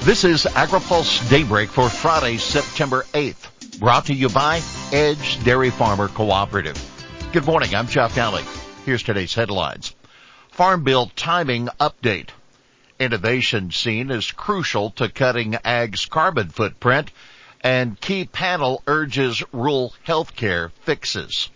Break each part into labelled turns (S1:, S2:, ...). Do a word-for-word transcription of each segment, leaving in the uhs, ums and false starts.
S1: This is AgriPulse Daybreak for Friday, September eighth, brought to you by Edge Dairy Farmer Cooperative. Good morning, I'm Jeff Daly. Here's today's headlines. Farm Bill timing update. Innovation seen as crucial to cutting ag's carbon footprint, and key panel urges rural health care fixes.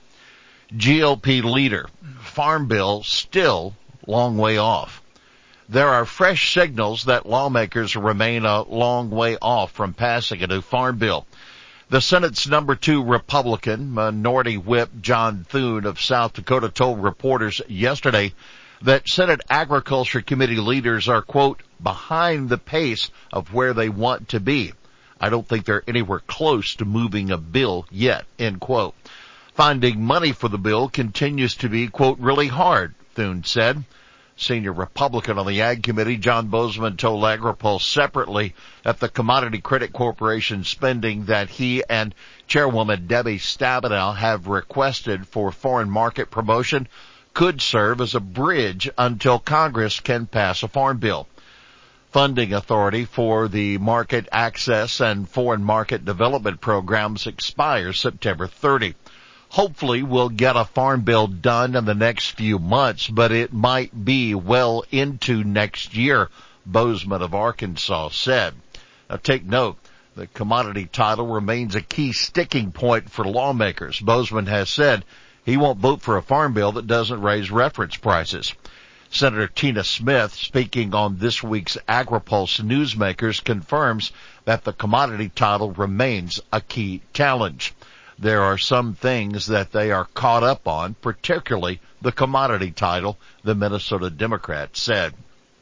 S1: G O P leader, Farm Bill still long way off. There are fresh signals that lawmakers remain a long way off from passing a new farm bill. The Senate's number two Republican, Minority Whip John Thune of South Dakota told reporters yesterday that Senate Agriculture Committee leaders are, quote, behind the pace of where they want to be. I don't think they're anywhere close to moving a bill yet, end quote. Finding money for the bill continues to be, quote, really hard, Thune said. Senior Republican on the Ag Committee, John Bozeman, told AgriPulse separately that the Commodity Credit Corporation spending that he and Chairwoman Debbie Stabenow have requested for foreign market promotion could serve as a bridge until Congress can pass a farm bill. Funding authority for the market access and foreign market development programs expires September thirtieth. Hopefully we'll get a farm bill done in the next few months, but it might be well into next year, Bozeman of Arkansas said. Now take note, the commodity title remains a key sticking point for lawmakers. Bozeman has said he won't vote for a farm bill that doesn't raise reference prices. Senator Tina Smith, speaking on this week's AgriPulse Newsmakers, confirms that the commodity title remains a key challenge. There are some things that they are caught up on, particularly the commodity title, the Minnesota Democrat said.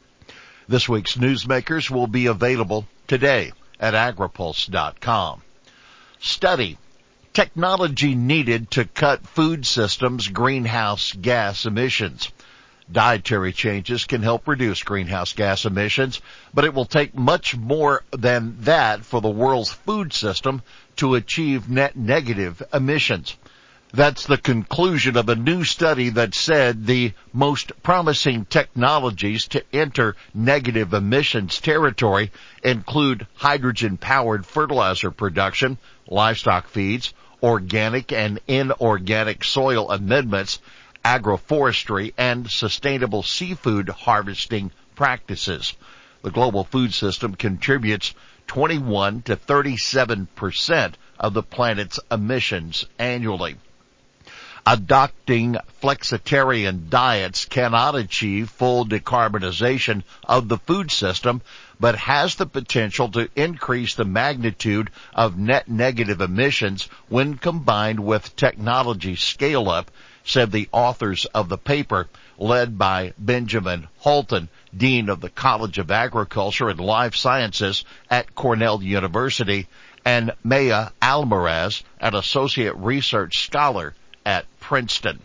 S1: This week's Newsmakers will be available today at agripulse dot com. Study. Technology needed to cut food systems' greenhouse gas emissions. Dietary changes can help reduce greenhouse gas emissions, but it will take much more than that for the world's food system to achieve net negative emissions. That's the conclusion of a new study that said the most promising technologies to enter negative emissions territory include hydrogen-powered fertilizer production, livestock feeds, organic and inorganic soil amendments, agroforestry, and sustainable seafood harvesting practices. The global food system contributes twenty-one to thirty-seven percent of the planet's emissions annually. Adopting flexitarian diets cannot achieve full decarbonization of the food system, but has the potential to increase the magnitude of net negative emissions when combined with technology scale-up, said the authors of the paper, led by Benjamin Halton, Dean of the College of Agriculture and Life Sciences at Cornell University, and Maya Almaraz, an Associate Research Scholar at Princeton.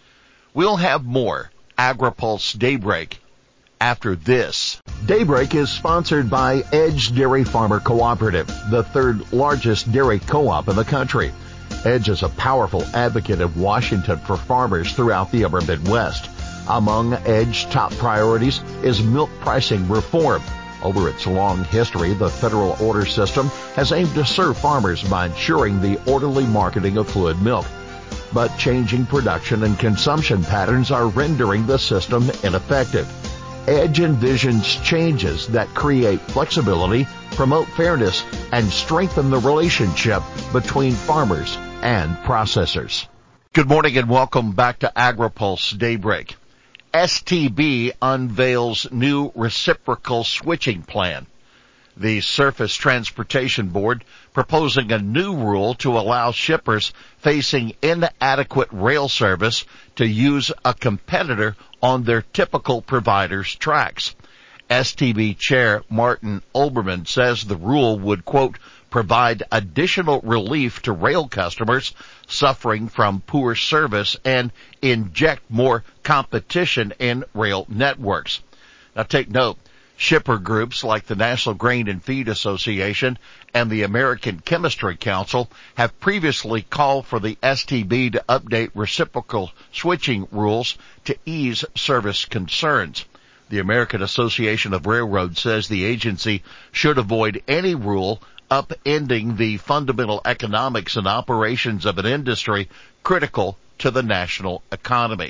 S1: We'll have more AgriPulse Daybreak after this. Daybreak is sponsored by Edge Dairy Farmer Cooperative, the third largest dairy co-op in the country. Edge is a powerful advocate of Washington for farmers throughout the upper Midwest. Among Edge's top priorities is milk pricing reform. Over its long history, the federal order system has aimed to serve farmers by ensuring the orderly marketing of fluid milk. But changing production and consumption patterns are rendering the system ineffective. Edge envisions changes that create flexibility, promote fairness, and strengthen the relationship between farmers and processors. Good morning and welcome back to AgriPulse Daybreak. S T B unveils new reciprocal switching plan. The Surface Transportation Board proposing a new rule to allow shippers facing inadequate rail service to use a competitor on their typical provider's tracks. S T B Chair Martin Olbermann says the rule would, quote, provide additional relief to rail customers suffering from poor service and inject more competition in rail networks. Now take note, shipper groups like the National Grain and Feed Association and the American Chemistry Council have previously called for the S T B to update reciprocal switching rules to ease service concerns. The American Association of Railroads says the agency should avoid any rule upending the fundamental economics and operations of an industry critical to the national economy.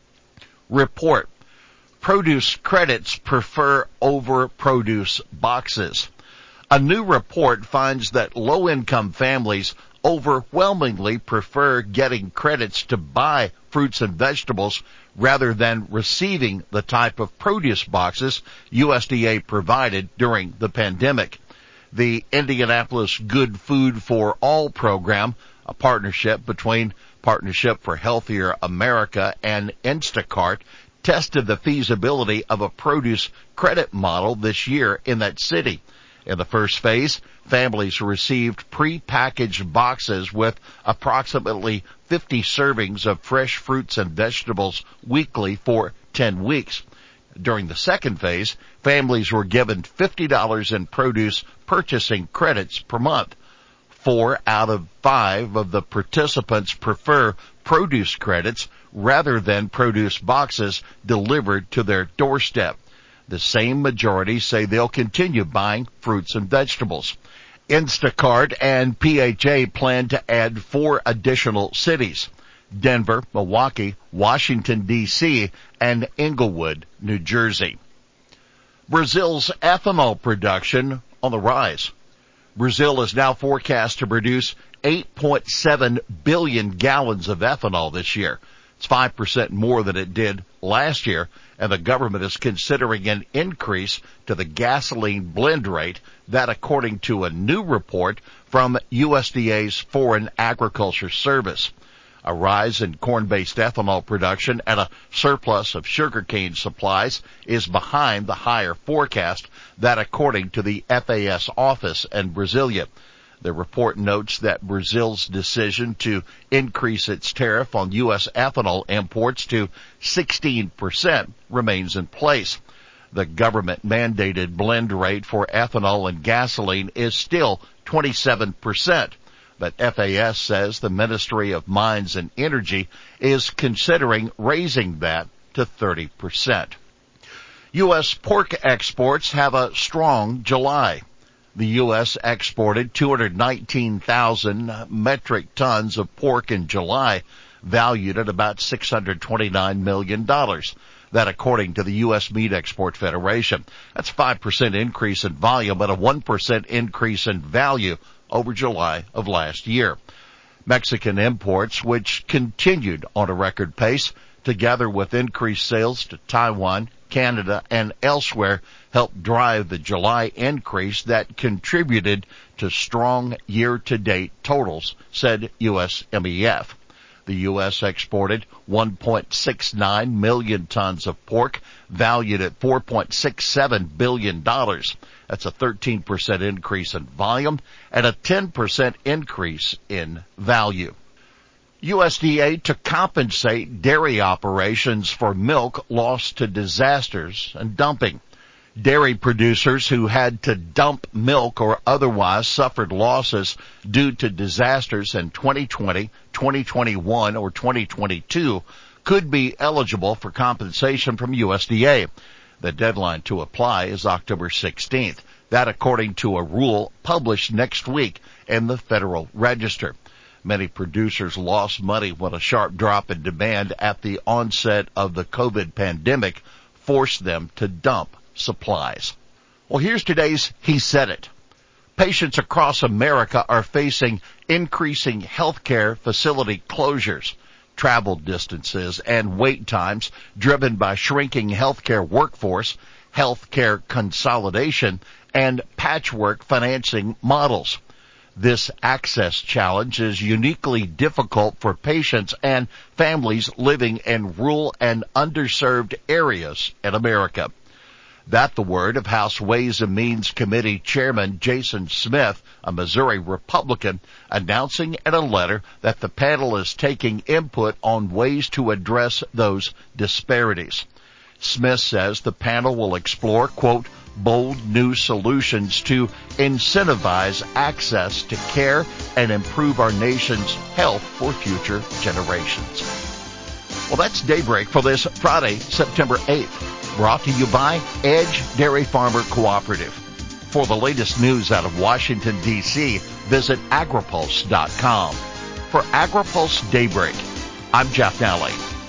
S1: Report. Produce credits prefer over produce boxes. A new report finds that low-income families overwhelmingly prefer getting credits to buy fruits and vegetables rather than receiving the type of produce boxes U S D A provided during the pandemic. The Indianapolis Good Food for All program, a partnership between Partnership for Healthier America and Instacart, tested the feasibility of a produce credit model this year in that city. In the first phase, families received pre-packaged boxes with approximately fifty servings of fresh fruits and vegetables weekly for ten weeks. During the second phase, families were given fifty dollars in produce purchasing credits per month. Four out of five of the participants prefer produce credits rather than produce boxes delivered to their doorstep. The same majority say they'll continue buying fruits and vegetables. Instacart and P H A plan to add four additional cities: Denver, Milwaukee, Washington, D C, and Englewood, New Jersey. Brazil's ethanol production on the rise. Brazil is now forecast to produce eight point seven billion gallons of ethanol this year. It's five percent more than it did last year, and the government is considering an increase to the gasoline blend rate, that according to a new report from U S D A's Foreign Agriculture Service. A rise in corn-based ethanol production and a surplus of sugarcane supplies is behind the higher forecast, that according to the F A S office in Brasilia. The report notes that Brazil's decision to increase its tariff on U S ethanol imports to sixteen percent remains in place. The government-mandated blend rate for ethanol and gasoline is still twenty-seven percent, but F A S says the Ministry of Mines and Energy is considering raising that to thirty percent. U S pork exports have a strong July. The U S exported two hundred nineteen thousand metric tons of pork in July, valued at about six hundred twenty-nine million dollars. That according to the U S Meat Export Federation. That's a five percent increase in volume and a one percent increase in value over July of last year. Mexican imports, which continued on a record pace, together with increased sales to Taiwan, Canada, and elsewhere, helped drive the July increase that contributed to strong year-to-date totals, said U S M E F. The U S exported one point six nine million tons of pork, valued at four point six seven billion dollars. That's a thirteen percent increase in volume and a ten percent increase in value. U S D A to compensate dairy operations for milk lost to disasters and dumping. Dairy producers who had to dump milk or otherwise suffered losses due to disasters in twenty twenty, twenty twenty-one, or twenty twenty-two could be eligible for compensation from U S D A. The deadline to apply is October sixteenth. That according to a rule published next week in the Federal Register. Many producers lost money when a sharp drop in demand at the onset of the COVID pandemic forced them to dump supplies. Well, here's today's He Said It. Patients across America are facing increasing healthcare facility closures, travel distances, and wait times driven by shrinking healthcare workforce, healthcare consolidation, and patchwork financing models. This access challenge is uniquely difficult for patients and families living in rural and underserved areas in America. That the word of House Ways and Means Committee Chairman Jason Smith, a Missouri Republican, announcing in a letter that the panel is taking input on ways to address those disparities. Smith says the panel will explore, quote, bold new solutions to incentivize access to care and improve our nation's health for future generations. Well, that's Daybreak for this Friday, September eighth. Brought to you by Edge Dairy Farmer Cooperative. For the latest news out of Washington, D C, visit agripulse dot com. For AgriPulse Daybreak, I'm Jeff Nally.